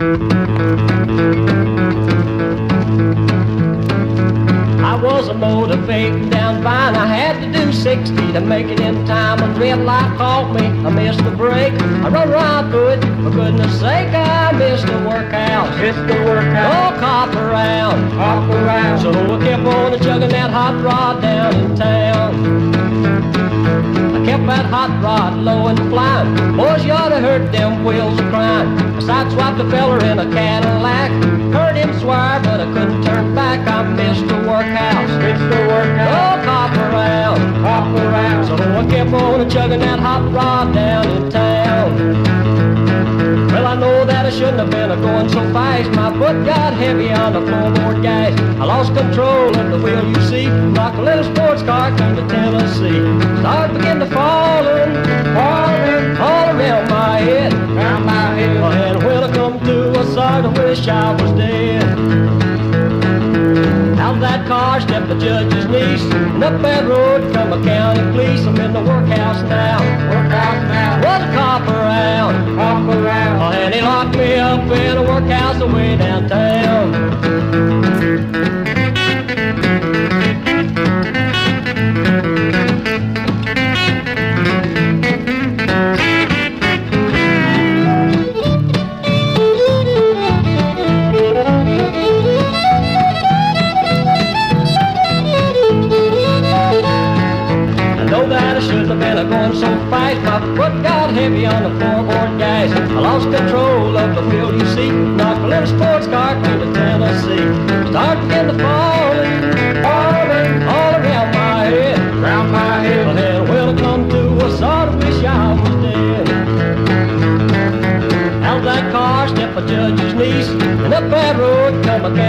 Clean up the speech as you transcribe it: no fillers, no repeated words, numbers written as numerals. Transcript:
I was a motivating down Vine. I had to do 60 to make it in time. A red light caught me, I missed the break. I run right through it, for goodness sake, I missed the workhouse. Missed the workout. Oh, cop around. Hop around. So I kept on chugging that hot rod down in town. I kept that hot rod low and flying. Boys, you ought to heard them wheels crying. I sideswiped a feller in a Cadillac. Heard him swear, but I couldn't turn back. I missed the workhouse. Missed the workout. Oh, cop around. Hop around. So I kept on chugging that hot rod down in town. Well, I know that I shouldn't have been going so fast. My foot got heavy on the floorboard gas. I lost control of the wheel, you see. Knocked a little sports car came to Tennessee. Started began to falling all around my head. Round my head. And when I come to, I sort of wish I was dead. Out of that car stepped the judge's niece, and up that road come a county police. I'm in the workhouse now. Workout now. Was a cop around. Hop around. And he locked me up in a workhouse away downtown. I know that I shouldn't have been going so fast. My foot got heavy on the floorboard gas. I lost control of the wheel, you see. Knocked a little sports car came to Tennessee. Started again to falling all around my head. Round my head. And when I come to, I sort of wish I was dead. Out of that car stepped a judge's niece, and up that road come a